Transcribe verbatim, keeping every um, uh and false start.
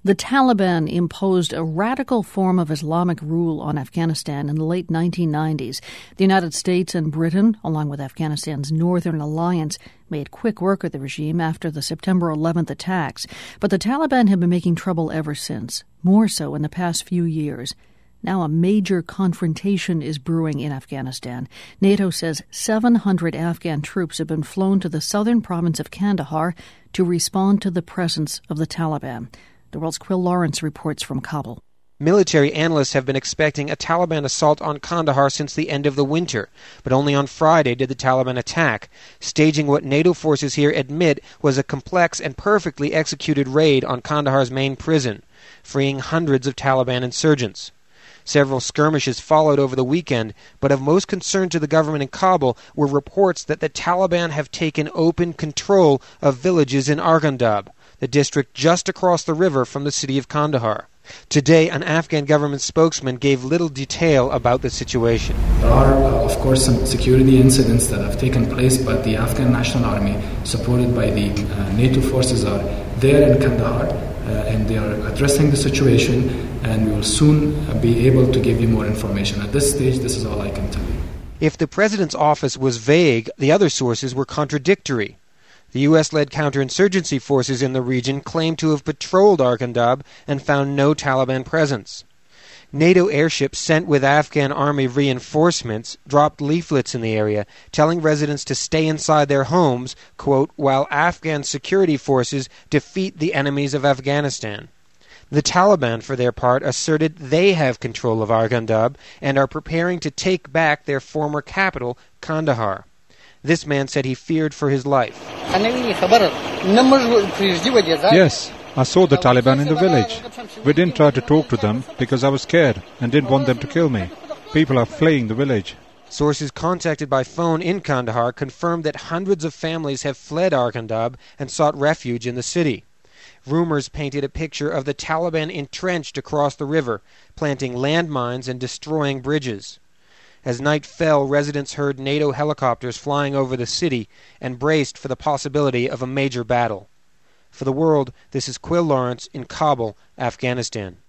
The Taliban imposed a radical form of Islamic rule on Afghanistan in the late nineteen nineties. The United States and Britain, along with Afghanistan's Northern Alliance, made quick work of the regime after the September eleventh attacks. But the Taliban have been making trouble ever since, more so in the past few years. Now a major confrontation is brewing in Afghanistan. NATO says seven hundred Afghan troops have been flown to the southern province of Kandahar to respond to the presence of the Taliban. The World's Quill Lawrence reports from Kabul. Military analysts have been expecting a Taliban assault on Kandahar since the end of the winter, but only on Friday did the Taliban attack, staging what NATO forces here admit was a complex and perfectly executed raid on Kandahar's main prison, freeing hundreds of Taliban insurgents. Several skirmishes followed over the weekend, but of most concern to the government in Kabul were reports that the Taliban have taken open control of villages in Arghandab, the district just across the river from the city of Kandahar. Today, an Afghan government spokesman gave little detail about the situation. There are, uh, of course, some security incidents that have taken place, but the Afghan National Army, supported by the uh, NATO forces, are there in Kandahar, uh, and they are addressing the situation, and we will soon uh, be able to give you more information. At this stage, this is all I can tell you. If the president's office was vague, the other sources were contradictory. The U S-led counterinsurgency forces in the region claim to have patrolled Arghandab and found no Taliban presence. NATO airships sent with Afghan army reinforcements dropped leaflets in the area telling residents to stay inside their homes, quote, while Afghan security forces defeat the enemies of Afghanistan. The Taliban, for their part, asserted they have control of Arghandab and are preparing to take back their former capital, Kandahar. This man said he feared for his life. Yes, I saw the Taliban in the village. We didn't try to talk to them because I was scared and didn't want them to kill me. People are fleeing the village. Sources contacted by phone in Kandahar confirmed that hundreds of families have fled Arghandab and sought refuge in the city. Rumors painted a picture of the Taliban entrenched across the river, planting landmines and destroying bridges. As night fell, residents heard NATO helicopters flying over the city and braced for the possibility of a major battle. For the World, this is Quill Lawrence in Kabul, Afghanistan.